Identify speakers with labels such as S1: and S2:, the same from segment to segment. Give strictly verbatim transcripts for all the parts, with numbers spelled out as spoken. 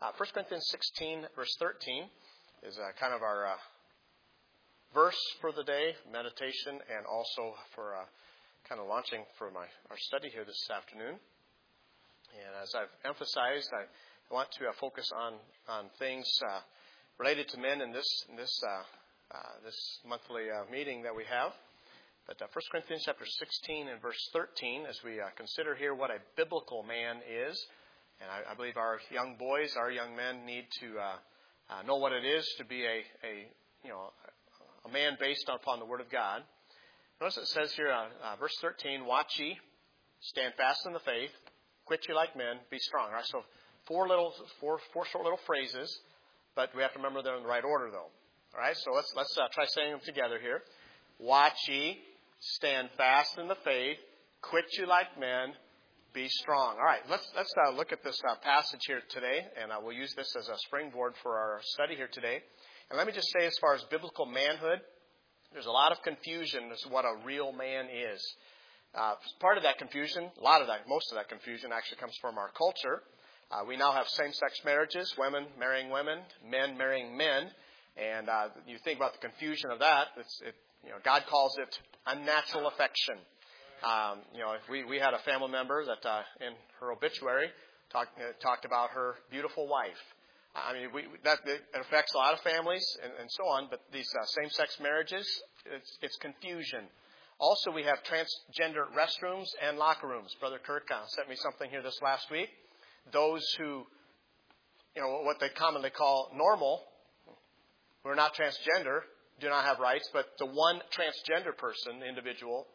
S1: Uh, First Corinthians sixteen, verse thirteen is uh, kind of our uh, verse for the day, meditation, and also for uh, kind of launching for my our study here this afternoon. And as I've emphasized, I want to uh, focus on on things uh, related to men in this in this uh, uh, this monthly uh, meeting that we have. But uh, First Corinthians chapter sixteen and verse thirteen, as we uh, consider here what a biblical man is. And I, I believe our young boys, our young men need to uh, uh, know what it is to be a, a you know a man based upon the Word of God. Notice it says here, uh, uh, verse thirteen, "Watch ye, stand fast in the faith, quit ye like men, be strong." All right, so four little, four, four short little phrases, but we have to remember they're in the right order, though. All right, so let's let's uh, try saying them together here. Watch ye, stand fast in the faith, quit ye like men, be strong. All right, let's let's uh, look at this uh, passage here today, and uh, we'll use this as a springboard for our study here today. And let me just say, as far as biblical manhood, there's a lot of confusion as to what a real man is. Uh, part of that confusion, a lot of that, most of that confusion actually comes from our culture. Uh, we now have same-sex marriages, women marrying women, men marrying men, and uh, you think about the confusion of that. It's, it, you know, God calls it unnatural affection. Um, you know, we, we had a family member that uh, in her obituary talk, uh, talked about her beautiful wife. I mean, we, that it affects a lot of families and, and so on, but these uh, same-sex marriages, it's, it's confusion. Also, we have transgender restrooms and locker rooms. Brother Kirk uh, sent me something here this last week. Those who, you know, what they commonly call normal, who are not transgender, do not have rights, but the one transgender person, individual,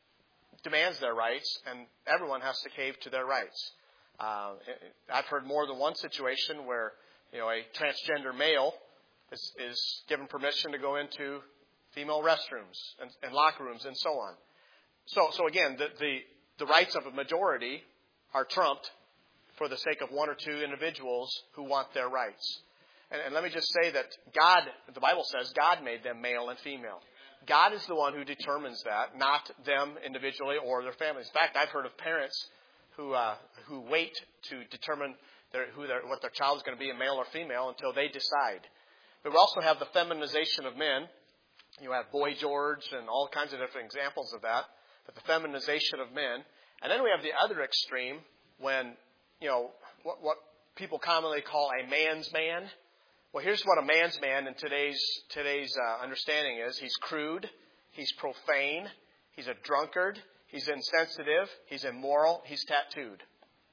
S1: demands their rights, and everyone has to cave to their rights. Uh, I've heard more than one situation where, you know, a transgender male is, is given permission to go into female restrooms and, and locker rooms and so on. So, so again, the, the the rights of a majority are trumped for the sake of one or two individuals who want their rights. And, and let me just say that God, the Bible says, God made them male and female. God is the one who determines that, not them individually or their families. In fact, I've heard of parents who uh, who wait to determine their, who their, what their child is going to be, a male or female, until they decide. But we also have the feminization of men. You have Boy George and all kinds of different examples of that. But the feminization of men. And then we have the other extreme when, you know, what, what people commonly call a man's man. Well, here's what a man's man in today's today's uh, understanding is. He's crude. He's profane. He's a drunkard. He's insensitive. He's immoral. He's tattooed.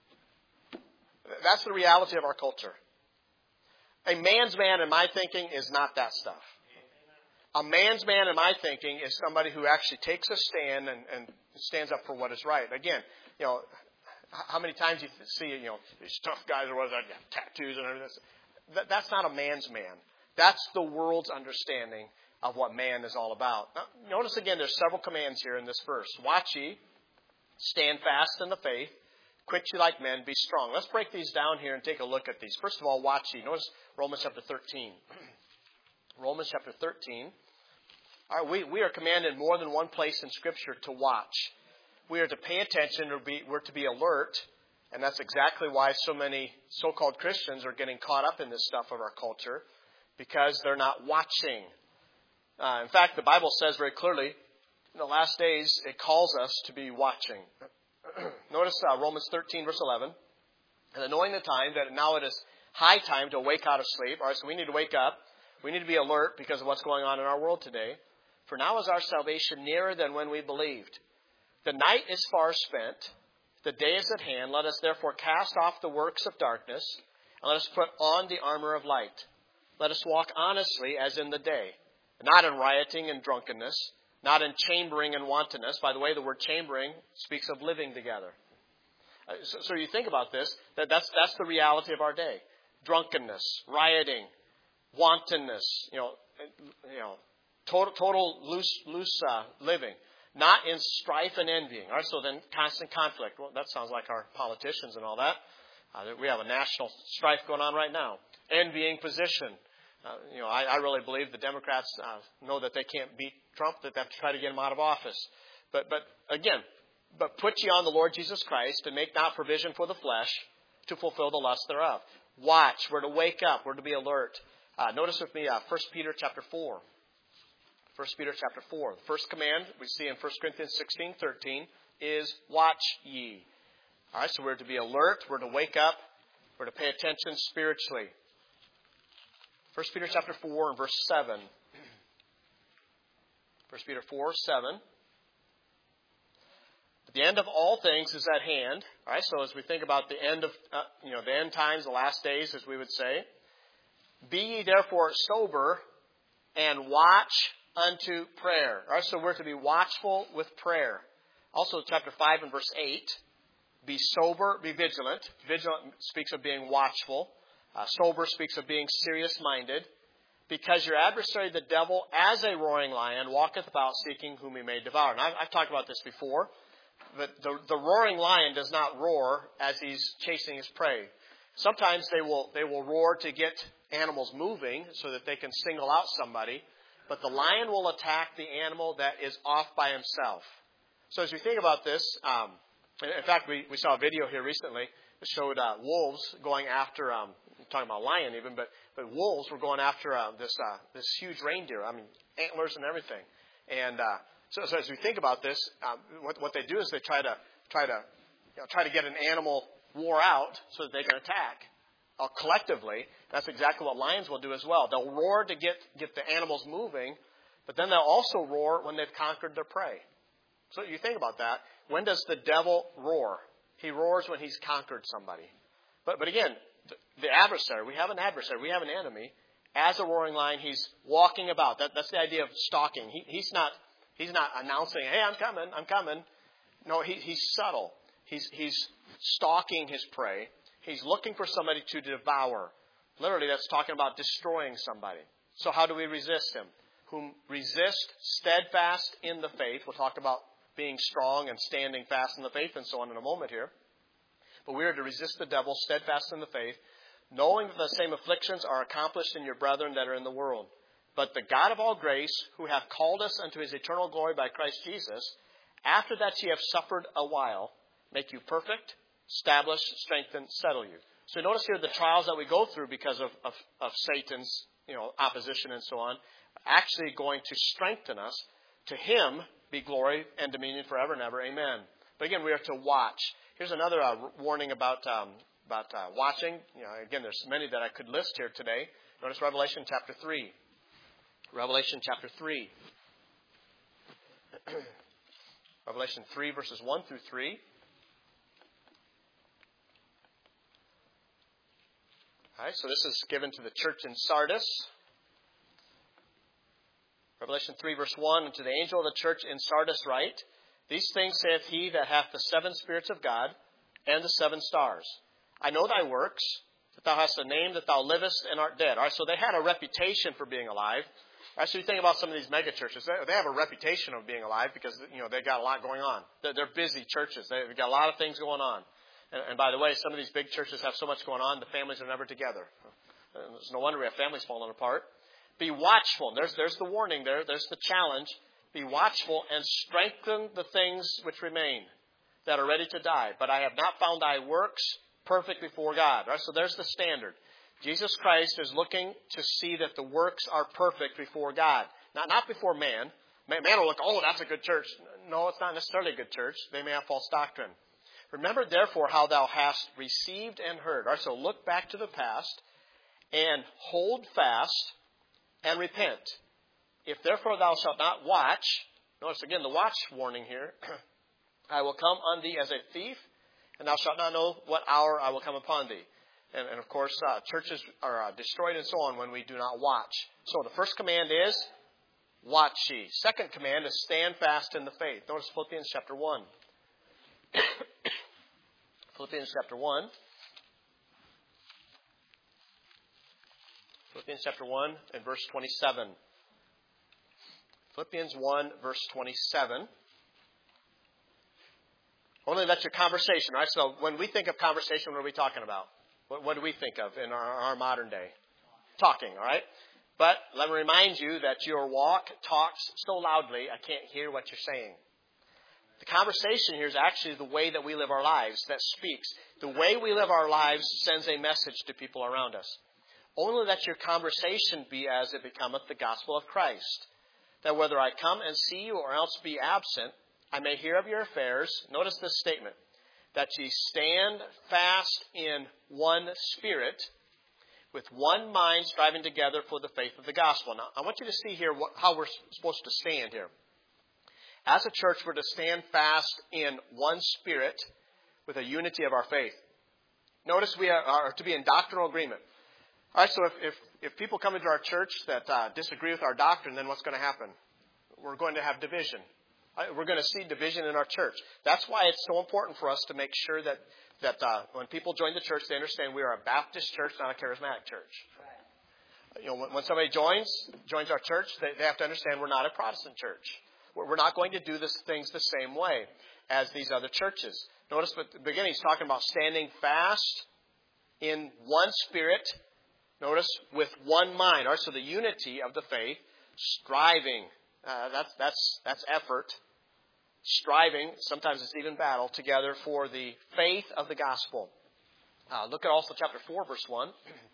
S1: That's the reality of our culture. A man's man, in my thinking, is not that stuff. A man's man, in my thinking, is somebody who actually takes a stand and, and stands up for what is right. Again, you know, how many times you see, you know, these tough guys or what, tattoos and everything. That, that's not a man's man. That's the world's understanding of what man is all about. Now, notice again, there's several commands here in this verse. Watch ye, stand fast in the faith, quit ye like men, be strong. Let's break these down here and take a look at these. First of all, watch ye. Notice Romans chapter thirteen. Romans chapter thirteen. All right, we, we are commanded more than one place in Scripture to watch. We are to pay attention, or be, we're to be alert, and that's exactly why so many so-called Christians are getting caught up in this stuff of our culture, because they're not watching. Uh, in fact, the Bible says very clearly, in the last days, it calls us to be watching. Notice uh, Romans thirteen, verse eleven. And knowing the time, that now it is high time to wake out of sleep. All right, so we need to wake up. We need to be alert because of what's going on in our world today. For now is our salvation nearer than when we believed. The night is far spent. The day is at hand. Let us therefore cast off the works of darkness, and let us put on the armor of light. Let us walk honestly as in the day, not in rioting and drunkenness, not in chambering and wantonness. By the way, the word chambering speaks of living together. So, so you think about this, that that's, that's the reality of our day. Drunkenness, rioting, wantonness, you know, you know, total, total loose, loose uh, living. Not in strife and envying. All right, so then constant conflict. Well, that sounds like our politicians and all that. Uh, we have a national strife going on right now. Envying position. Uh, you know, I, I really believe the Democrats uh, know that they can't beat Trump, that they have to try to get him out of office. But, but again, but put ye on the Lord Jesus Christ, and make not provision for the flesh to fulfill the lust thereof. watch. We're to wake up. We're to be alert. Uh, notice with me uh, First Peter chapter four. First Peter chapter four. The first command we see in First Corinthians sixteen thirteen is watch ye. All right, so we're to be alert. We're to wake up. We're to pay attention spiritually. First Peter chapter four and verse seven. First Peter four, seven. The end of all things is at hand. All right, so as we think about the end of, uh, you know, the end times, the last days, as we would say, be ye therefore sober and watch unto prayer. All right, so we're to be watchful with prayer. Also, chapter five and verse eight, be sober, be vigilant. Vigilant speaks of being watchful. Uh, sober speaks of being serious-minded. Because your adversary, the devil, as a roaring lion, walketh about seeking whom he may devour. And I've, I've talked about this before. But the, the roaring lion does not roar as he's chasing his prey. Sometimes they will they will roar to get animals moving so that they can single out somebody. But the lion will attack the animal that is off by himself. So as we think about this, um, in fact, we, we saw a video here recently that showed uh, wolves going after, um, I'm talking about lion even, but, but wolves were going after uh, this uh, this huge reindeer. I mean, antlers and everything. And uh, so, so as we think about this, um, what, what they do is they try to try to you know, try to get an animal wore out so that they can attack. Uh, collectively, that's exactly what lions will do as well. They'll roar to get, get the animals moving, but then they'll also roar when they've conquered their prey. So you think about that. When does the devil roar? He roars when he's conquered somebody. But but again, the, the adversary, we have an adversary, we have an enemy. As a roaring lion, he's walking about. That, that's the idea of stalking. He, he's not he's not announcing, hey, I'm coming, I'm coming. No, he, he's subtle. He's he's stalking his prey. He's looking for somebody to devour. Literally, that's talking about destroying somebody. So how do we resist him? Whom resist steadfast in the faith. We'll talk about being strong and standing fast in the faith and so on in a moment here. But we are to resist the devil steadfast in the faith, knowing that the same afflictions are accomplished in your brethren that are in the world. But the God of all grace, who hath called us unto his eternal glory by Christ Jesus, after that ye have suffered a while, make you perfect, establish, strengthen, settle you. So notice here the trials that we go through because of, of, of Satan's you know, opposition and so on, actually going to strengthen us. To him be glory and dominion forever and ever. Amen. But again, we are to watch. Here's another uh, warning about um, about uh, watching. You know, again, there's many that I could list here today. Notice Revelation chapter three. Revelation chapter three. Revelation three, verses one through three. All right, so this is given to the church in Sardis. Revelation three, verse one, and to the angel of the church in Sardis write, these things saith he that hath the seven spirits of God and the seven stars. I know thy works, that thou hast a name that thou livest and art dead. All right, so they had a reputation for being alive. All right, so you think about some of these mega churches, they have a reputation of being alive because you know they've got a lot going on. They're, they're busy churches. They've got a lot of things going on. And, and by the way, some of these big churches have so much going on, the families are never together. It's no wonder we have families falling apart. Be watchful. There's, there's the warning there. There's the challenge. Be watchful and strengthen the things which remain that are ready to die. But I have not found thy works perfect before God. Right? So there's the standard. Jesus Christ is looking to see that the works are perfect before God. Not, not before man. Man will look, oh, that's a good church. No, it's not necessarily a good church. They may have false doctrine. Remember, therefore, how thou hast received and heard. All right, so look back to the past and hold fast and repent. If therefore thou shalt not watch, notice again the watch warning here, I will come on thee as a thief, and thou shalt not know what hour I will come upon thee. And, and of course, uh, churches are uh, destroyed and so on when we do not watch. So the first command is, watch ye. Second command is stand fast in the faith. Notice Philippians chapter one. Philippians chapter one. Philippians chapter one and verse twenty-seven. Philippians one, verse twenty-seven. Only that's your conversation, right? So when we think of conversation, what are we talking about? What, what do we think of in our, our modern day? Talking, all right? But let me remind you that your walk talks so loudly, I can't hear what you're saying. The conversation here is actually the way that we live our lives that speaks. The way we live our lives sends a message to people around us. Only let your conversation be as it becometh the gospel of Christ. That whether I come and see you or else be absent, I may hear of your affairs. Notice this statement. That ye stand fast in one spirit, with one mind striving together for the faith of the gospel. Now, I want you to see here what, how we're supposed to stand here. As a church, we're to stand fast in one spirit with a unity of our faith. Notice we are, are to be in doctrinal agreement. All right, so if, if, if people come into our church that uh, disagree with our doctrine, then what's going to happen? We're going to have division. We're going to see division in our church. That's why it's so important for us to make sure that, that uh, when people join the church, they understand we are a Baptist church, not a charismatic church. Right. You know, when, when somebody joins joins our church, they, they have to understand we're not a Protestant church. We're, we're not going to do this, things the same way as these other churches. Notice at the beginning he's talking about standing fast in one spirit. Notice with one mind. All right, so the unity of the faith, striving. Uh, that's that's that's effort. Striving, sometimes it's even battle, together for the faith of the gospel. Uh, look at also chapter four, verse one.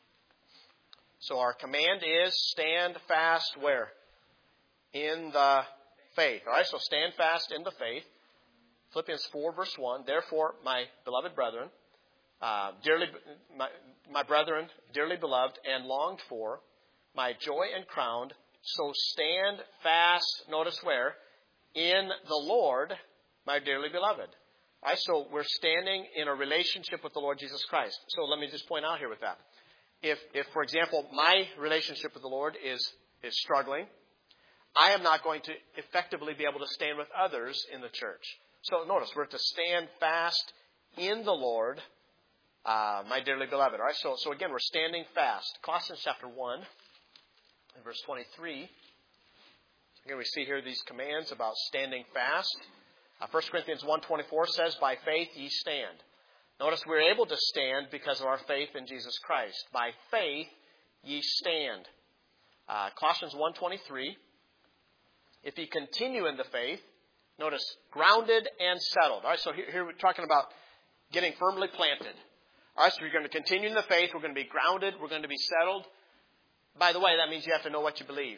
S1: So our command is stand fast where? In the faith. All right, so stand fast in the faith. Philippians four, verse one. Therefore, my beloved brethren, uh, dearly, my, my brethren, dearly beloved and longed for, my joy and crown, so stand fast, notice where? In the Lord, my dearly beloved. All right, so we're standing in a relationship with the Lord Jesus Christ. So let me just point out here with that. If, if for example, my relationship with the Lord is, is struggling, I am not going to effectively be able to stand with others in the church. So notice, we're to stand fast in the Lord, uh, my dearly beloved. All right, so, so again, we're standing fast. Colossians chapter one, and verse twenty-three. Again, we see here these commands about standing fast. Uh, First Corinthians one twenty-four says, by faith ye stand. Notice we're able to stand because of our faith in Jesus Christ. By faith ye stand. Uh, Colossians one twenty-three. If ye continue in the faith, notice, grounded and settled. All right, so here, here we're talking about getting firmly planted. All right, so we're going to continue in the faith. We're going to be grounded. We're going to be settled. By the way, that means you have to know what you believe.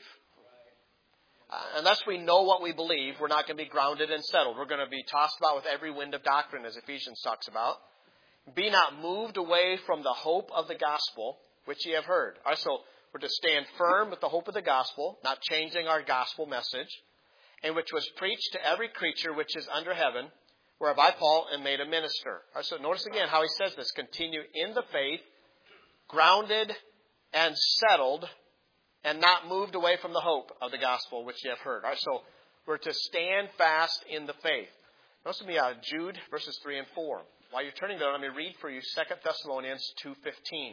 S1: Uh, unless we know what we believe, we're not going to be grounded and settled. We're going to be tossed about with every wind of doctrine, as Ephesians talks about. Be not moved away from the hope of the gospel, which ye have heard. All right, so we're to stand firm with the hope of the gospel, not changing our gospel message, and which was preached to every creature which is under heaven, whereof I, Paul, am made a minister. All right, so notice again how he says this. Continue in the faith, grounded and settled, and not moved away from the hope of the gospel which you have heard. All right, so we're to stand fast in the faith. Notice with me uh, Jude verses three and four. While you're turning there, let me read for you Second Thessalonians two fifteen.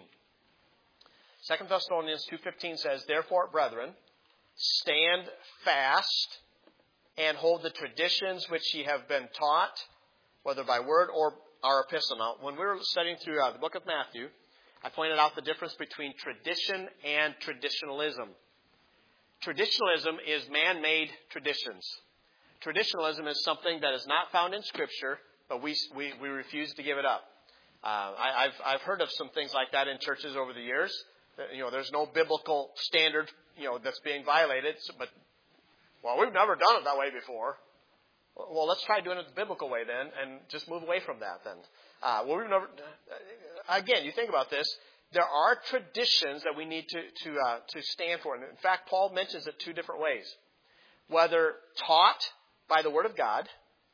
S1: Second Thessalonians two fifteen says, therefore, brethren, stand fast and hold the traditions which ye have been taught, whether by word or our epistle. Now, when we were studying through uh, the book of Matthew, I pointed out the difference between tradition and traditionalism. Traditionalism is man-made traditions. Traditionalism is something that is not found in Scripture, but we we, we refuse to give it up. Uh, I, I've I've heard of some things like that in churches over the years. You know, there's no biblical standard, you know, that's being violated. But well, we've never done it that way before. Well, let's try doing it the biblical way then, and just move away from that then. Uh, well, we've never. Again, you think about this. There are traditions that we need to to uh, to stand for. And in fact, Paul mentions it two different ways: whether taught by the Word of God,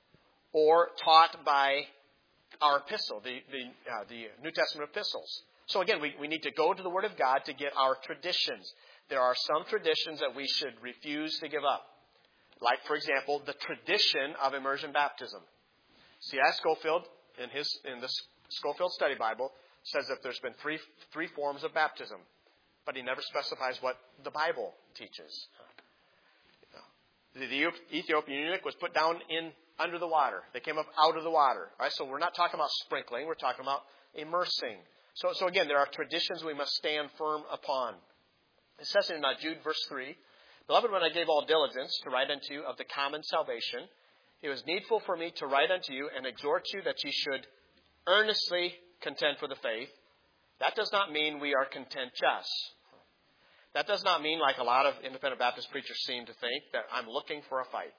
S1: or taught by our epistle, the the uh, the New Testament epistles. So again, we, we need to go to the Word of God to get our traditions. There are some traditions that we should refuse to give up. Like, for example, the tradition of immersion baptism. C I Scofield, in his in the Scofield Study Bible, says that there's been three three forms of baptism, but he never specifies what the Bible teaches. The, the Ethiopian eunuch was put down in under the water. They came up out of the water. Right? So we're not talking about sprinkling. We're talking about immersing. So, so again, there are traditions we must stand firm upon. It says in uh, Jude verse three, beloved, when I gave all diligence to write unto you of the common salvation, it was needful for me to write unto you and exhort you that ye should earnestly contend for the faith. That does not mean we are content just. That does not mean, like a lot of independent Baptist preachers seem to think, that I'm looking for a fight.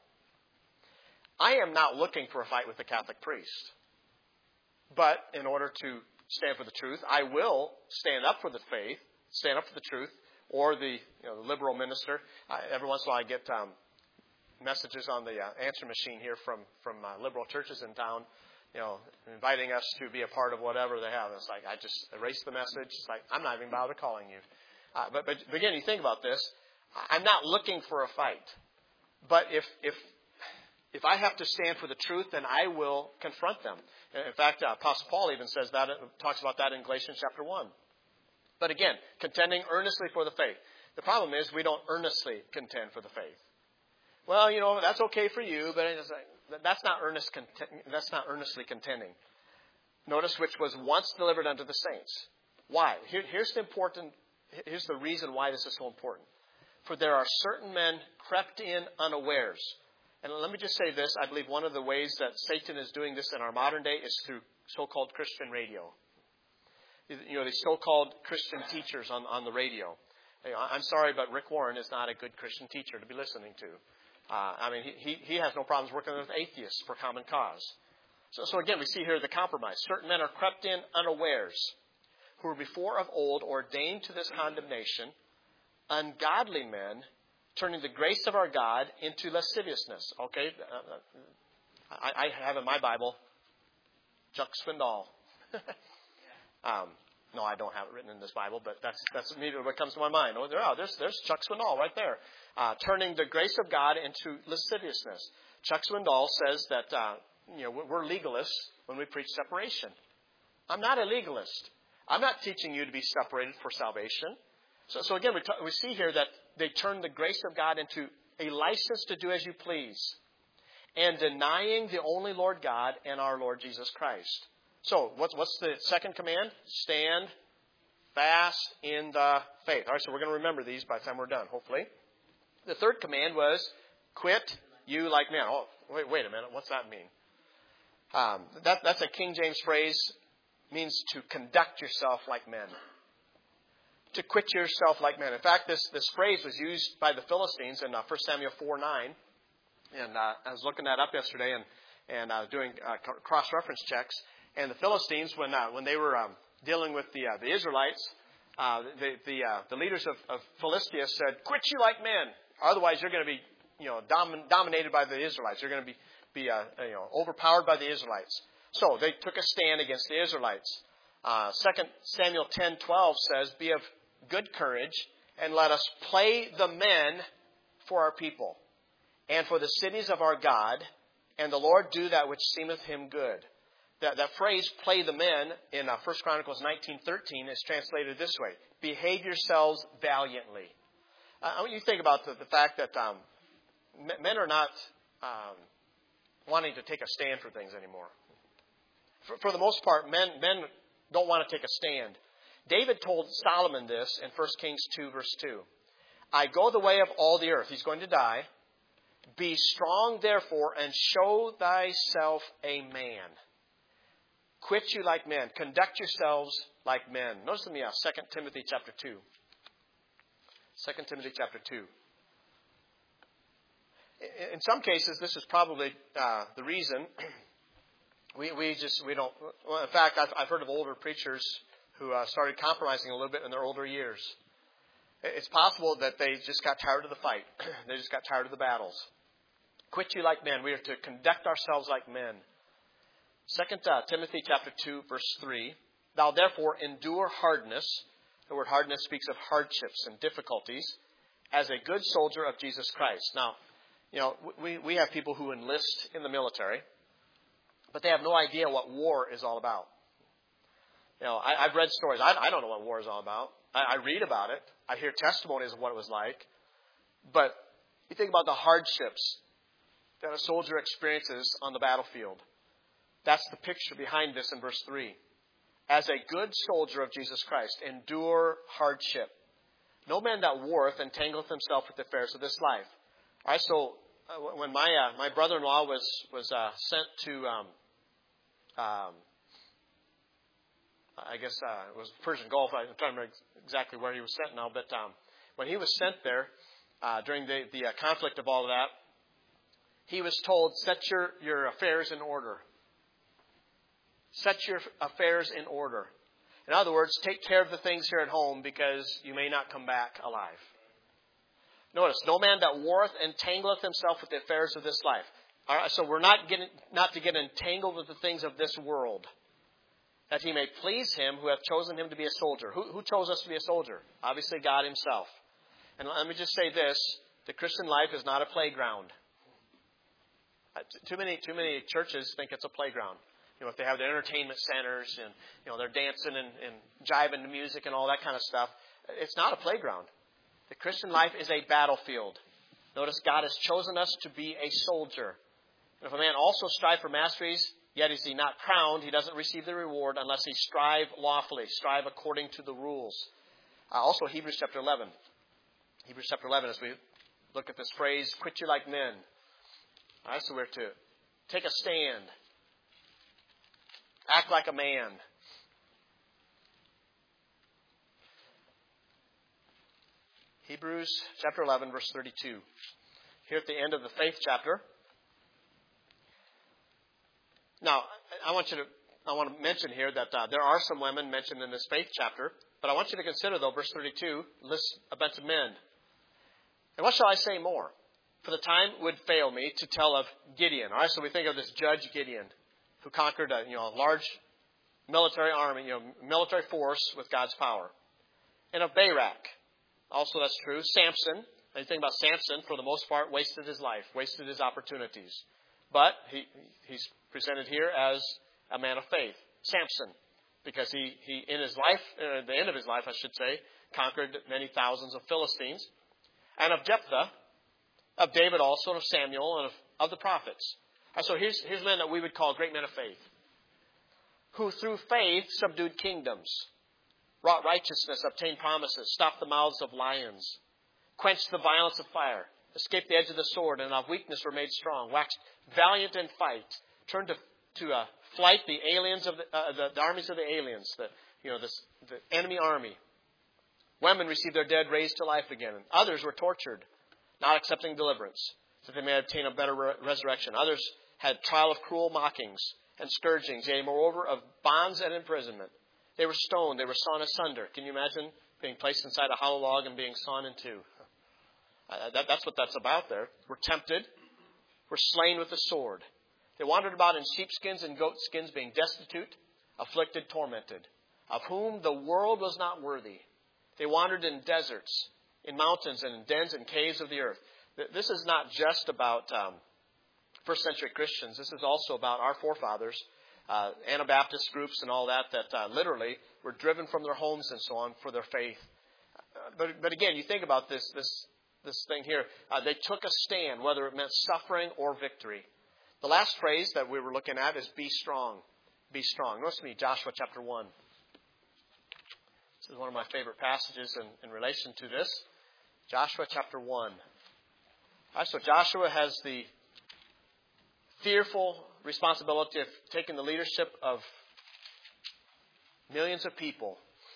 S1: I am not looking for a fight with the Catholic priest. But in order to stand for the truth, I will stand up for the faith, stand up for the truth, or the, you know, the liberal minister. I, every once in a while I get um, messages on the uh, answer machine here from, from uh, liberal churches in town, you know, inviting us to be a part of whatever they have. It's like, I just erase the message. It's like, I'm not even bothered calling you. Uh, but, but again, you think about this. I'm not looking for a fight. But if, if, if I have to stand for the truth, then I will confront them. In fact, uh, Apostle Paul even says that, talks about that in Galatians chapter one. But again, contending earnestly for the faith. The problem is we don't earnestly contend for the faith. Well, you know, that's okay for you, but it's like, that's not earnest. That's not earnestly contending. Notice which was once delivered unto the saints. Why? Here, here's the important. Here's the reason why this is so important. For there are certain men crept in unawares. And let me just say this. I believe one of the ways that Satan is doing this in our modern day is through so-called Christian radio. You know, these so-called Christian teachers on, on the radio. I'm sorry, but Rick Warren is not a good Christian teacher to be listening to. Uh, I mean, he, he has no problems working with atheists for common cause. So, so again, we see here the compromise. Certain men are crept in unawares, who were before of old ordained to this condemnation, ungodly men, turning the grace of our God into lasciviousness. Okay? Uh, I, I have in my Bible, Chuck Swindoll. um, no, I don't have it written in this Bible, but that's that's immediately what comes to my mind. Oh, there, oh, there's, there's Chuck Swindoll right there. Uh, turning the grace of God into lasciviousness. Chuck Swindoll says that uh, you know we're legalists when we preach separation. I'm not a legalist. I'm not teaching you to be separated for salvation. So, so again, we, t- we see here that they turn the grace of God into a license to do as you please, and denying the only Lord God and our Lord Jesus Christ. So, what's what's the second command? Stand fast in the faith. All right, so we're going to remember these by the time we're done, hopefully. The third command was, quit you like men. Oh, wait, wait a minute. What's that mean? Um, that, that's a King James phrase. Means to conduct yourself like men. To quit yourself like men. In fact, this, this phrase was used by the Philistines in uh, First Samuel four nine. And uh, I was looking that up yesterday and, and uh, doing uh, cross-reference checks. And the Philistines, when uh, when they were um, dealing with the uh, the Israelites, uh, the the, uh, the leaders of, of Philistia said, "Quit you like men, otherwise you're going to be you know domin- dominated by the Israelites. You're going to be be uh, you know overpowered by the Israelites." So they took a stand against the Israelites. Uh, Second Samuel ten twelve says, "Be of good courage, and let us play the men for our people, and for the cities of our God, and the Lord do that which seemeth him good." That, that phrase, play the men, in uh, First Chronicles nineteen thirteen is translated this way. Behave yourselves valiantly. Uh, I want you to think about the, the fact that um, men are not um, wanting to take a stand for things anymore. For, for the most part, men, men don't want to take a stand. David told Solomon this in First Kings two, verse two. "I go the way of all the earth." He's going to die. "Be strong, therefore, and show thyself a man. Quit you like men. Conduct yourselves like men." Notice with me uh, Second Timothy chapter two. Second Timothy chapter two. In some cases, this is probably uh, the reason we we just we don't. Well, in fact, I've, I've heard of older preachers who uh, started compromising a little bit in their older years. It's possible that they just got tired of the fight. They just got tired of the battles. Quit you like men. We are to conduct ourselves like men. Second uh, Timothy chapter two, verse three. "Thou therefore endure hardness." The word hardness speaks of hardships and difficulties. "As a good soldier of Jesus Christ." Now, you know, we, we have people who enlist in the military, but they have no idea what war is all about. You know, I, I've read stories. I, I don't know what war is all about. I, I read about it. I hear testimonies of what it was like. But you think about the hardships that a soldier experiences on the battlefield. That's the picture behind this in verse three. "As a good soldier of Jesus Christ, endure hardship. No man that warreth entangleth himself with the affairs of this life." All right, so when my uh, my brother-in-law was was uh, sent to, um, um, I guess uh, it was Persian Gulf. I'm trying to remember exactly where he was sent now, but um, when he was sent there uh, during the the uh, conflict of all of that, he was told, "Set your your affairs in order. Set your affairs in order." In other words, take care of the things here at home because you may not come back alive. Notice, no man that warreth entangleth himself with the affairs of this life. All right, so we're not getting, not to get entangled with the things of this world, that he may please him who hath chosen him to be a soldier. Who, who chose us to be a soldier? Obviously, God himself. And let me just say this: the Christian life is not a playground. Too many, too many churches think it's a playground. You know, if they have their entertainment centers and you know they're dancing and, and jiving to music and all that kind of stuff, it's not a playground. The Christian life is a battlefield. Notice God has chosen us to be a soldier. And if a man also strive for masteries, yet is he not crowned, he doesn't receive the reward unless he strive lawfully, strive according to the rules. Uh, also, Hebrews chapter eleven. Hebrews chapter eleven, as we look at this phrase, quit you like men. All right, so we're to take a stand. Act like a man. Hebrews chapter eleven, verse thirty-two. Here at the end of the faith chapter. Now, I want you to, I want to mention here that uh, there are some women mentioned in this faith chapter, but I want you to consider, though, verse thirty-two lists a bunch of men. And what shall I say more? For the time would fail me to tell of Gideon. All right, so we think of this judge Gideon, who conquered a you know a large military army, you know, military force with God's power, and of Barak. Also, that's true. Samson. When you think about Samson, for the most part, wasted his life, wasted his opportunities. But he he's presented here as a man of faith. Samson, because he, he in his life, uh, at the end of his life, I should say, conquered many thousands of Philistines. And of Jephthah, of David also, and of Samuel, and of, of the prophets. And so here's, here's men that we would call great men of faith, who through faith subdued kingdoms, wrought righteousness, obtained promises, stopped the mouths of lions, quenched the violence of fire, escaped the edge of the sword, and of weakness were made strong, waxed valiant in fight, turned to, to uh, flight the aliens of the, uh, the, the armies of the aliens, the you know this, the enemy army. Women received their dead raised to life again, and others were tortured, not accepting deliverance, so that they may obtain a better re- resurrection. Others had trial of cruel mockings and scourgings, yea, moreover, of bonds and imprisonment. They were stoned, they were sawn asunder. Can you imagine being placed inside a hollow log and being sawn in two? Uh, that, that's what that's about there. Were tempted, were slain with the sword. They wandered about in sheepskins and goatskins, being destitute, afflicted, tormented, of whom the world was not worthy. They wandered in deserts, in mountains, and in dens and caves of the earth. This is not just about um, first century Christians. This is also about our forefathers, uh, Anabaptist groups and all that, that uh, literally were driven from their homes and so on for their faith. Uh, but, but again, you think about this, this, this thing here. Uh, they took a stand, whether it meant suffering or victory. The last phrase that we were looking at is be strong. Be strong. Notice me, Joshua chapter one. This is one of my favorite passages in, in relation to this. Joshua chapter one. All right, so Joshua has the fearful responsibility of taking the leadership of millions of people.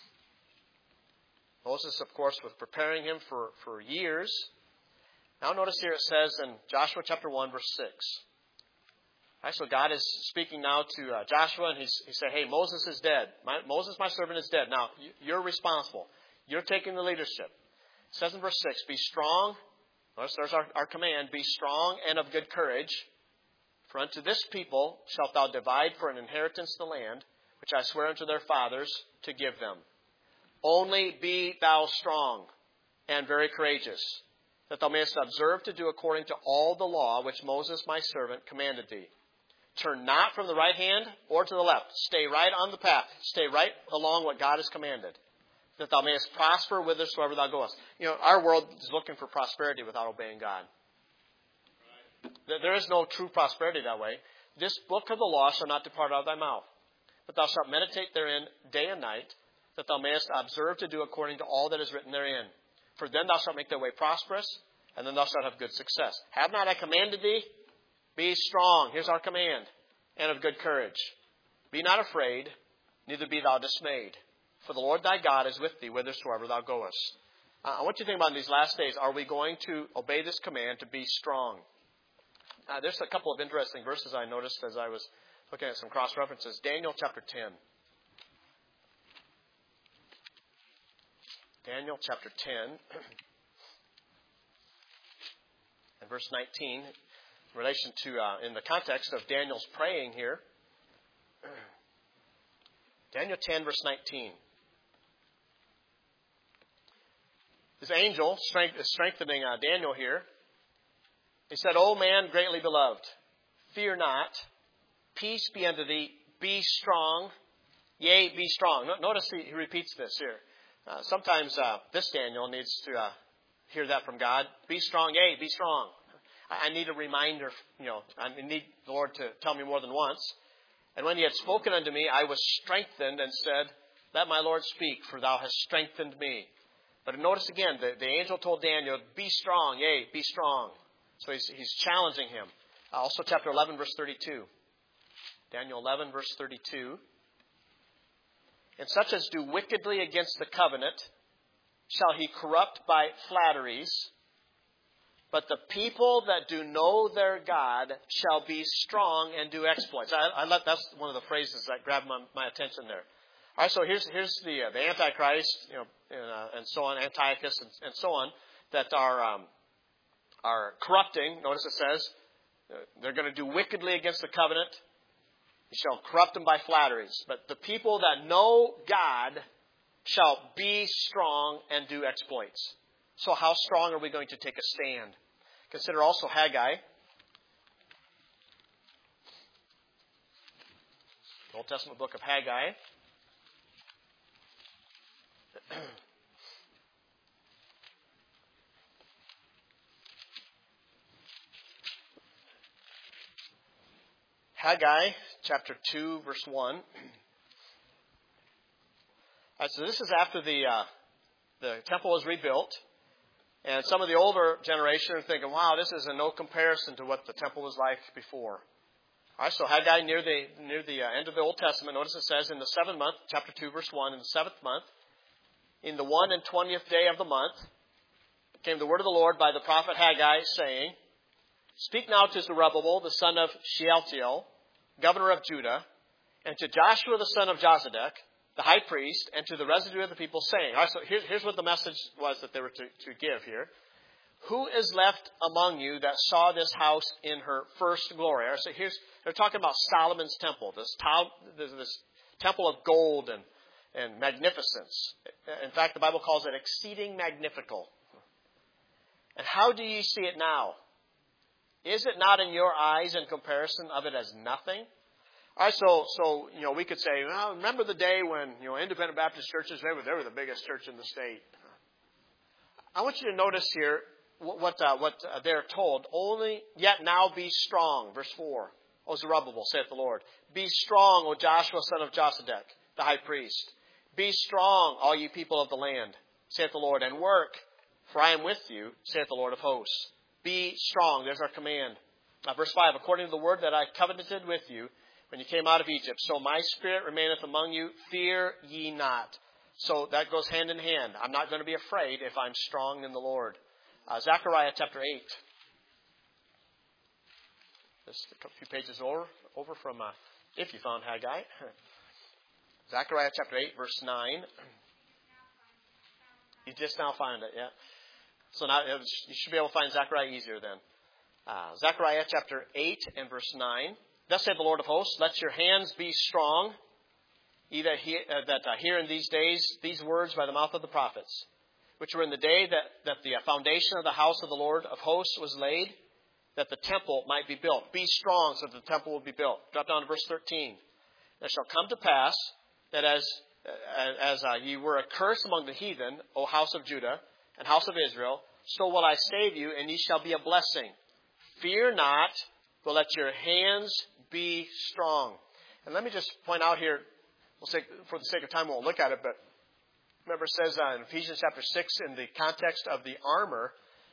S1: Moses, of course, was preparing him for, for years. Now notice here it says in Joshua chapter one, verse six. All right, so God is speaking now to uh, Joshua, and he's, he said, hey, Moses is dead. My, Moses, my servant, is dead. Now, you're responsible. You're taking the leadership. It says in verse six, be strong. Notice there's our, our command. Be strong and of good courage. For unto this people shalt thou divide for an inheritance the land, which I swear unto their fathers to give them. Only be thou strong and very courageous, that thou mayest observe to do according to all the law which Moses my servant commanded thee. Turn not from the right hand or to the left. Stay right on the path. Stay right along what God has commanded, that thou mayest prosper whithersoever thou goest. You know, our world is looking for prosperity without obeying God. Right. There is no true prosperity that way. This book of the law shall not depart out of thy mouth, but thou shalt meditate therein day and night, that thou mayest observe to do according to all that is written therein. For then thou shalt make thy way prosperous, and then thou shalt have good success. Have not I commanded thee? Be strong. Here's our command. And of good courage. Be not afraid, neither be thou dismayed. For the Lord thy God is with thee whithersoever thou goest. Uh, I want you to think about in these last days, are we going to obey this command to be strong? Uh, there's a couple of interesting verses I noticed as I was looking at some cross-references. Daniel chapter ten. Daniel chapter ten. And verse nineteen, in relation to, uh, in the context of Daniel's praying here. Daniel ten, verse nineteen. This angel strength, is strengthening uh, Daniel here. He said, O man greatly beloved, fear not. Peace be unto thee. Be strong. Yea, be strong. No, notice he, he repeats this here. Uh, sometimes uh, this Daniel needs to uh, hear that from God. Be strong. Yea, be strong. I, I need a reminder. You know, I need the Lord to tell me more than once. And when he had spoken unto me, I was strengthened and said, Let my Lord speak, for thou hast strengthened me. But notice again, the, the angel told Daniel, Be strong. Yea, be strong. So he's, he's challenging him. Uh, also chapter eleven, verse thirty-two. Daniel eleven, verse thirty-two. And such as do wickedly against the covenant shall he corrupt by flatteries. But the people that do know their God shall be strong and do exploits. I, I let, that's one of the phrases that grabbed my, my attention there. All right, so here's here's the uh, the Antichrist, you know, and, uh, and so on, Antiochus, and, and so on, that are um, are corrupting. Notice it says uh, they're going to do wickedly against the covenant. He shall corrupt them by flatteries. But the people that know God shall be strong and do exploits. So how strong are we going to take a stand? Consider also Haggai. The Old Testament book of Haggai. Haggai chapter two, verse one. Right, so this is after the uh, the temple was rebuilt. And some of the older generation are thinking, wow, this is in no comparison to what the temple was like before. All right, so Haggai near the near the uh, end of the Old Testament, notice it says in the seventh month, chapter two, verse one, in the seventh month, in the one and twentieth day of the month, came the word of the Lord by the prophet Haggai, saying, Speak now to Zerubbabel, the son of Shealtiel, governor of Judah, and to Joshua, the son of Jozadak, the high priest, and to the residue of the people, saying, all right, so here's, here's what the message was that they were to, to give here. Who is left among you that saw this house in her first glory? All right, so here's, they're talking about Solomon's temple, this, this, this temple of gold and, and magnificence. In fact, the Bible calls it exceeding magnifical. And how do you see it now? Is it not in your eyes in comparison of it as nothing? All right, so, so, you know, we could say, well, remember the day when, you know, independent Baptist churches, they were, they were the biggest church in the state. I want you to notice here what, what, uh, what uh, they're told. Only, yet now be strong. Verse four. O Zerubbabel, saith the Lord. Be strong, O Joshua, son of Josedek, the high priest. Be strong, all you people of the land, saith the Lord, and work, for I am with you, saith the Lord of hosts. Be strong. There's our command. Uh, verse five. According to the word that I covenanted with you, when you came out of Egypt. So my spirit remaineth among you. Fear ye not. So that goes hand in hand. I'm not going to be afraid if I'm strong in the Lord. Uh, Zechariah chapter eight. Just a few pages over, over from, uh, if you found Haggai. Zechariah chapter eight, verse nine. You just now find it, yeah. So now you should be able to find Zechariah easier then. Uh, Zechariah chapter eight and verse nine. Thus saith the Lord of hosts, let your hands be strong, ye that, he, uh, that uh, hear in these days these words by the mouth of the prophets, which were in the day that, that the foundation of the house of the Lord of hosts was laid, that the temple might be built. Be strong so that the temple will be built. Drop down to verse thirteen. It shall come to pass that as, uh, as uh, ye were a curse among the heathen, O house of Judah and house of Israel, so will I save you, and ye shall be a blessing. Fear not, but let your hands be strong. And let me just point out here, we'll say, for the sake of time, we won't look at it, but remember it says uh, in Ephesians chapter six, in the context of the armor,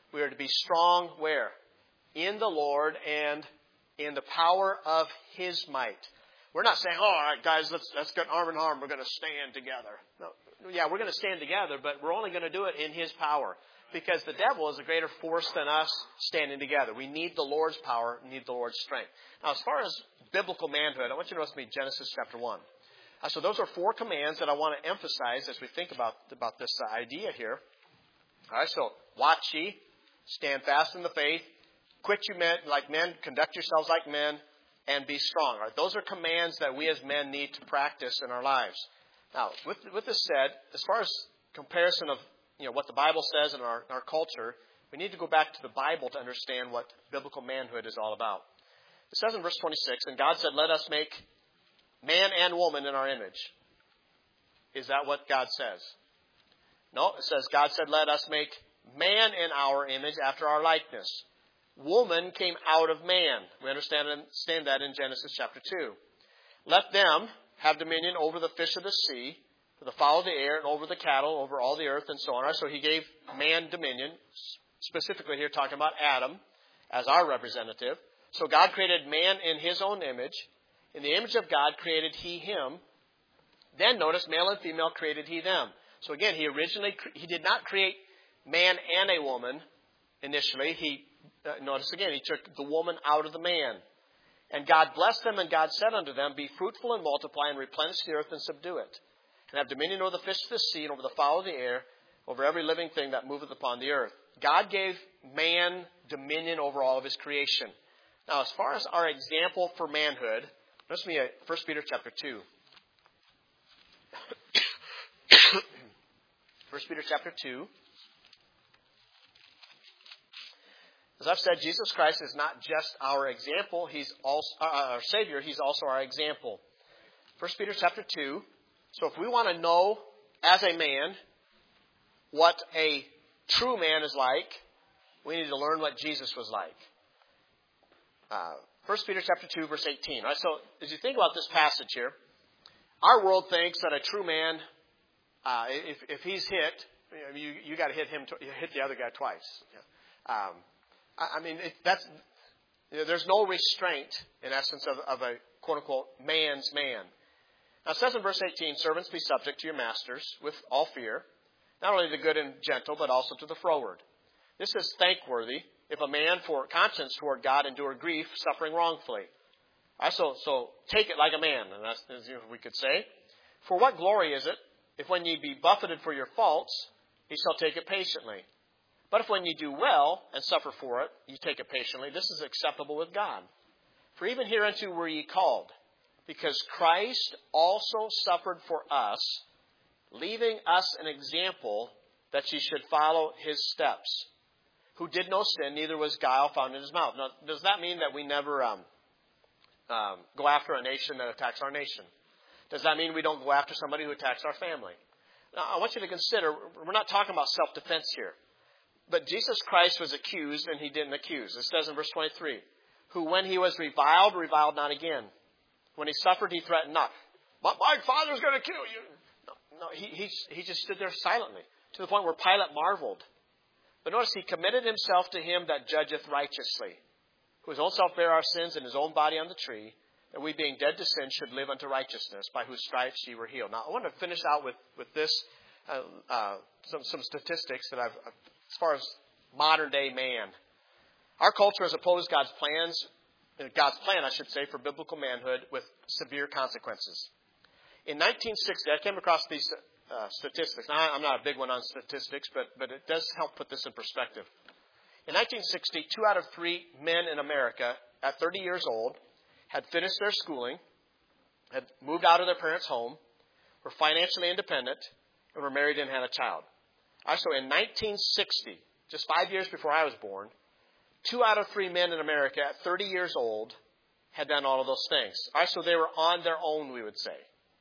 S1: We are to be strong where? In the Lord and in the power of His might. We're not saying, oh, all right, guys, let's, let's get arm in arm. We're going to stand together. No, yeah, we're going to stand together, but we're only going to do it in His power. Because the devil is a greater force than us standing together. We need the Lord's power. We need the Lord's strength. Now, as far as biblical manhood, I want you to notice me Genesis chapter one. Uh, so those are four commands that I want to emphasize as we think about, about this uh, idea here. All right, so watch ye, stand fast in the faith, quit you men like men, conduct yourselves like men, and be strong. All right, those are commands that we as men need to practice in our lives. Now, with, with this said, as far as comparison of you know what the Bible says in our, our culture, we need to go back to the Bible to understand what biblical manhood is all about. It says in verse twenty-six, and God said, let us make man and woman in our image. Is that what God says? No, it says God said, let us make man in our image after our likeness. Woman came out of man. We understand, understand that in Genesis chapter two. Let them have dominion over the fish of the sea, for the fowl of the air, and over the cattle, over all the earth, and so on. So He gave man dominion, specifically here talking about Adam as our representative. So God created man in His own image. In the image of God created He him. Then notice, male and female created He them. So again, He originally, He did not create man and a woman initially. He, uh, notice again, He took the woman out of the man. And God blessed them, and God said unto them, be fruitful and multiply, and replenish the earth and subdue it. And have dominion over the fish of the sea, and over the fowl of the air, over every living thing that moveth upon the earth. God gave man dominion over all of His creation. Now, as far as our example for manhood, notice me at First Peter chapter two. First Peter chapter two. As I've said, Jesus Christ is not just our example. He's also uh, our Savior. He's also our example. First Peter chapter two. So if we want to know as a man what a true man is like, we need to learn what Jesus was like. Uh, First Peter chapter two, verse eighteen. All right, so as you think about this passage here, our world thinks that a true man, uh, if, if he's hit, you, know, you, you got to hit him, you hit the other guy twice. Um, I, I mean, it, that's you know, there's no restraint in essence of, of a quote unquote man's man. Now it says in verse eighteen, servants, be subject to your masters with all fear, not only to the good and gentle, but also to the froward. This is thankworthy if a man for conscience toward God endure grief, suffering wrongfully. Right, so, so take it like a man, and that's as we could say. For what glory is it, if when ye be buffeted for your faults, ye shall take it patiently? But if when ye do well, and suffer for it, ye take it patiently, this is acceptable with God. For even hereunto were ye called, because Christ also suffered for us, leaving us an example that ye should follow His steps, who did no sin, neither was guile found in His mouth. Now, does that mean that we never um, um, go after a nation that attacks our nation? Does that mean we don't go after somebody who attacks our family? Now, I want you to consider, we're not talking about self-defense here. But Jesus Christ was accused, and He didn't accuse. It says in verse twenty-three, who when He was reviled, reviled not again. When He suffered, He threatened not. My, my Father's going to kill you. No, no he, he, he just stood there silently, to the point where Pilate marveled. But notice, He committed Himself to Him that judgeth righteously, who His own self bare our sins in His own body on the tree, that we being dead to sin should live unto righteousness, by whose stripes ye were healed. Now, I want to finish out with, with this, uh, uh, some, some statistics that I've, as far as modern day man. Our culture has opposed God's plans, God's plan, I should say, for biblical manhood with severe consequences. In nineteen sixty, I came across these uh, statistics. Now, I'm not a big one on statistics, but, but it does help put this in perspective. In nineteen sixty, two out of three men in America at thirty years old had finished their schooling, had moved out of their parents' home, were financially independent, and were married and had a child. All right, so in nineteen sixty, just five years before I was born, two out of three men in America at thirty years old had done all of those things. All right, so they were on their own, we would say.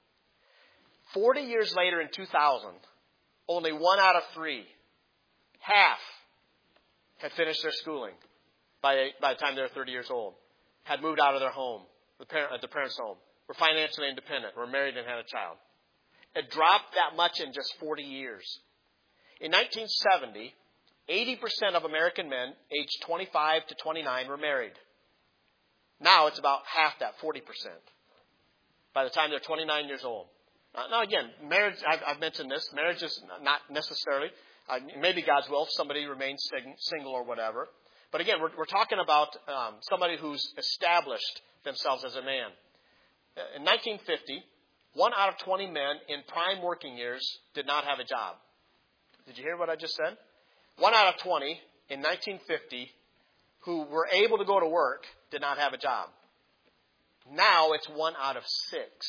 S1: forty years later in two thousand, only one out of three, half, had finished their schooling by, by the time they were thirty years old, had moved out of their home, the, parent, the parents' home, were financially independent, were married and had a child. It dropped that much in just forty years. In nineteen seventy, eighty percent of American men aged twenty-five to twenty-nine were married. Now it's about half that, forty percent, by the time they're twenty-nine years old. Now, again, marriage, I've, I've mentioned this, marriage is not necessarily, uh, maybe God's will if somebody remains sing, single or whatever. But again, we're, we're talking about um, somebody who's established themselves as a man. In nineteen fifty, one out of twenty men in prime working years did not have a job. Did you hear what I just said? One out of twenty in nineteen fifty who were able to go to work did not have a job. Now it's one out of six.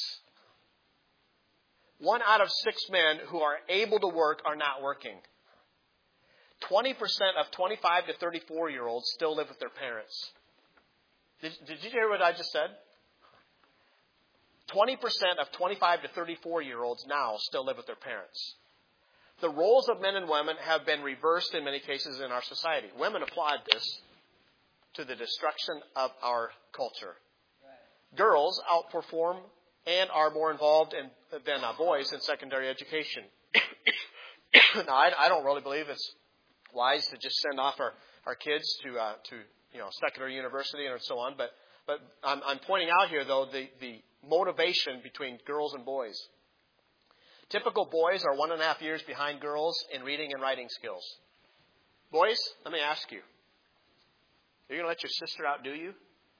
S1: One out of six men who are able to work are not working. twenty percent of twenty-five to thirty-four-year-olds still live with their parents. Did, did you hear what I just said? twenty percent of twenty-five to thirty-four-year-olds now still live with their parents. The roles of men and women have been reversed in many cases in our society. Women applaud this to the destruction of our culture. Girls outperform and are more involved in, than uh, boys in secondary education. Now, I, I don't really believe it's wise to just send off our, our kids to uh, to you know secondary university and so on. But but I'm, I'm pointing out here though the, the motivation between girls and boys. Typical boys are one and a half years behind girls in reading and writing skills. Boys, let me ask you: are you going to let your sister outdo you?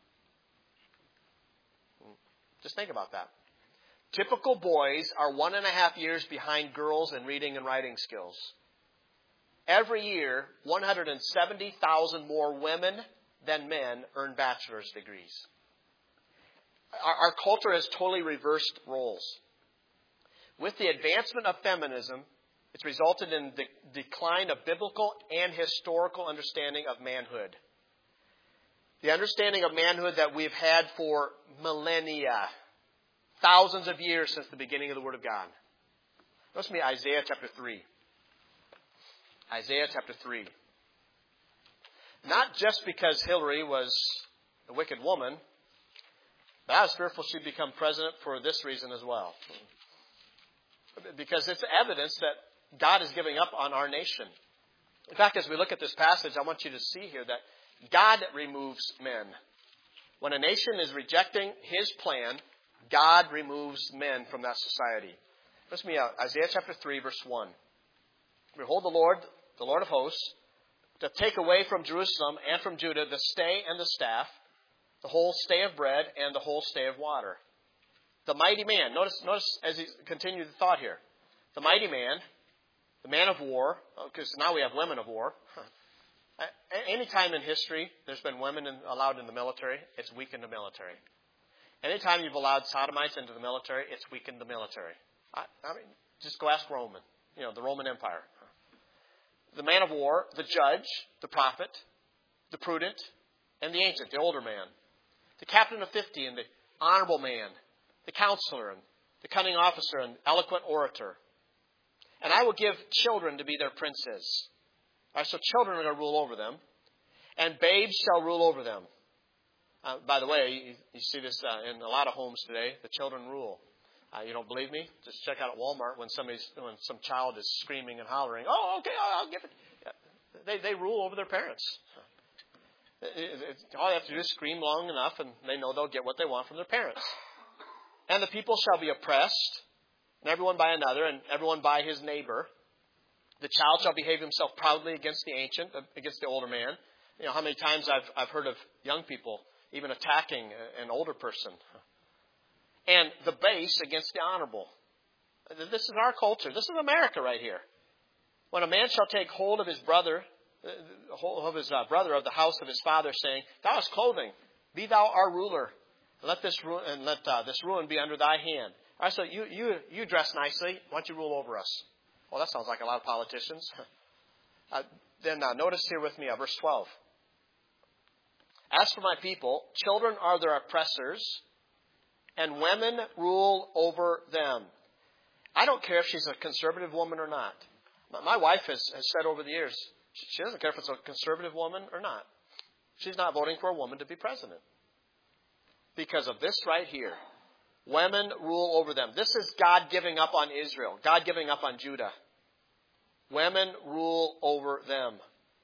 S1: Just think about that. Typical boys are one and a half years behind girls in reading and writing skills. Every year, one hundred seventy thousand more women than men earn bachelor's degrees. Our, our culture has totally reversed roles. With the advancement of feminism, it's resulted in the decline of biblical and historical understanding of manhood. The understanding of manhood that we've had for millennia, thousands of years since the beginning of the Word of God. Listen to me, Isaiah chapter three. Isaiah chapter three. Not just because Hillary was a wicked woman, but I was fearful she'd become president for this reason as well. Because it's evidence that God is giving up on our nation. In fact, as we look at this passage, I want you to see here that God removes men. When a nation is rejecting His plan, God removes men from that society. Listen to me out. Isaiah chapter three, verse one. Behold, the Lord, the Lord of hosts, doth take away from Jerusalem and from Judah the stay and the staff, the whole stay of bread and the whole stay of water. The mighty man. Notice, notice as he continued the thought here. The mighty man, the man of war, because now we have women of war. Any time in history there's been women in, allowed in the military, it's weakened the military. Anytime you've allowed sodomites into the military, it's weakened the military. I, I mean, just go ask Roman, you know, the Roman Empire. The man of war, the judge, the prophet, the prudent, and the ancient, the older man. The captain of fifty and the honorable man, the counselor and the cunning officer and eloquent orator. And I will give children to be their princes. All right, so children are going to rule over them, and babes shall rule over them. Uh, by the way, you, you see this uh, in a lot of homes today. The children rule. Uh, you don't believe me? Just check out at Walmart when somebody's when some child is screaming and hollering. Oh, okay, I'll, I'll give it. Yeah. They they rule over their parents. It, it, it, all they have to do is scream long enough, and they know they'll get what they want from their parents. And the people shall be oppressed, and everyone by another, and everyone by his neighbor. The child shall behave himself proudly against the ancient, against the older man. You know how many times I've I've heard of young people even attacking an older person. And the base against the honorable. This is our culture. This is America right here. When a man shall take hold of his brother, of his uh, brother of the house of his father, saying, Thou hast clothing, be thou our ruler, and let this ruin, and let uh, this ruin be under thy hand. All right, so you you you dress nicely. Why don't you rule over us? Well, that sounds like a lot of politicians. uh, then uh, notice here with me, uh, verse twelve. As for my people, children are their oppressors, and women rule over them. I don't care if she's a conservative woman or not. My wife has, has said over the years, she doesn't care if it's a conservative woman or not. She's not voting for a woman to be president. Because of this right here. Women rule over them. This is God giving up on Israel. God giving up on Judah. Women rule over them.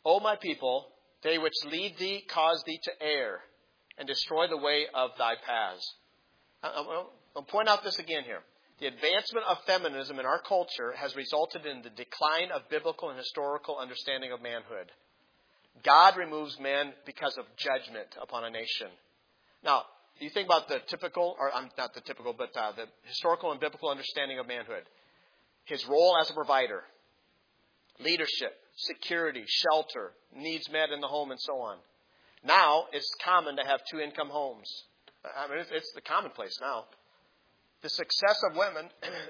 S1: O my people, they which lead thee cause thee to err, and destroy the way of thy paths. I'll, I'll point out this again here. The advancement of feminism in our culture has resulted in the decline of biblical and historical understanding of manhood. God removes men because of judgment upon a nation. Now, you think about the typical, or um, not the typical, but uh, the historical and biblical understanding of manhood. His role as a provider, leadership, security, shelter, needs met in the home, and so on. Now, it's common to have two-income homes. I mean, it's, it's the commonplace now. The success of women,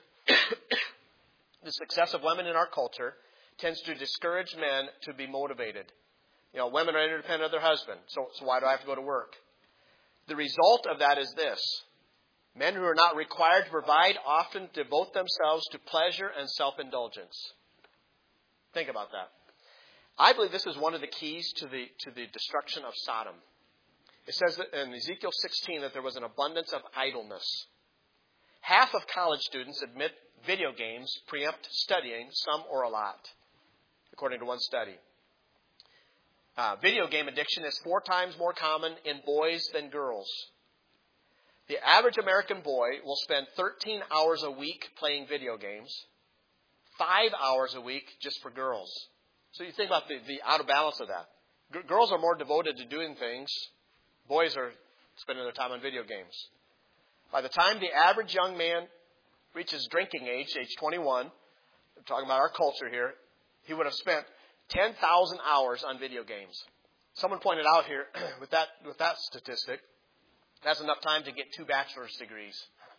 S1: the success of women in our culture tends to discourage men to be motivated. You know, women are independent of their husband, so, so why do I have to go to work? The result of that is this. Men who are not required to provide often devote themselves to pleasure and self-indulgence. Think about that. I believe this is one of the keys to the to the destruction of Sodom. It says that in Ezekiel sixteen that there was an abundance of idleness. Half of college students admit video games preempt studying, some or a lot, according to one study. Uh, video game addiction is four times more common in boys than girls. The average American boy will spend thirteen hours a week playing video games, five hours a week just for girls. So you think about the, the out of balance of that. G- girls are more devoted to doing things. Boys are spending their time on video games. By the time the average young man reaches drinking age, age twenty-one, we're talking about our culture here, he would have spent ten thousand hours on video games. Someone pointed out here, with that with that statistic, that's enough time to get two bachelor's degrees.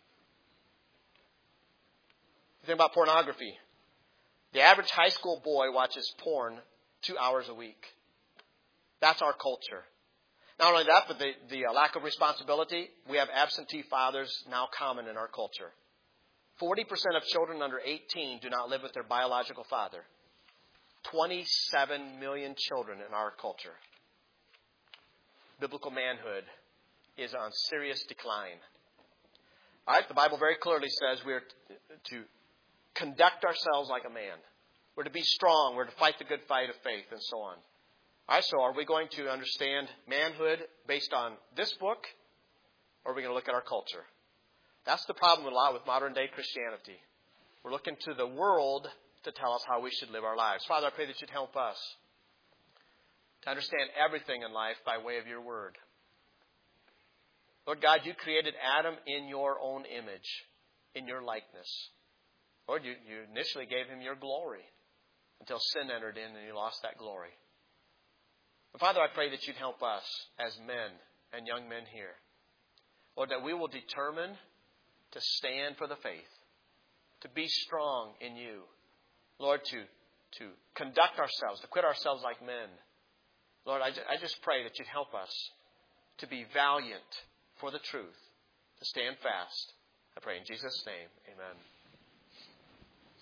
S1: Think about pornography. The average high school boy watches porn two hours a week. That's our culture. Not only that, but the, the lack of responsibility. We have absentee fathers now common in our culture. forty percent of children under eighteen do not live with their biological father. twenty-seven million children in our culture. Biblical manhood is on serious decline. All right, the Bible very clearly says we are to conduct ourselves like a man. We're to be strong. We're to fight the good fight of faith and so on. All right, so are we going to understand manhood based on this book, or are we going to look at our culture? That's the problem a lot with modern day Christianity. We're looking to the world to tell us how we should live our lives. Father, I pray that you'd help us to understand everything in life by way of your word. Lord God, you created Adam in your own image, in your likeness. Lord, you, you initially gave him your glory until sin entered in and you lost that glory. And Father, I pray that you'd help us as men and young men here. Lord, that we will determine to stand for the faith, to be strong in you. Lord, to, to conduct ourselves, to quit ourselves like men. Lord, I, I just pray that you'd help us to be valiant for the truth, to stand fast. I pray in Jesus' name, amen.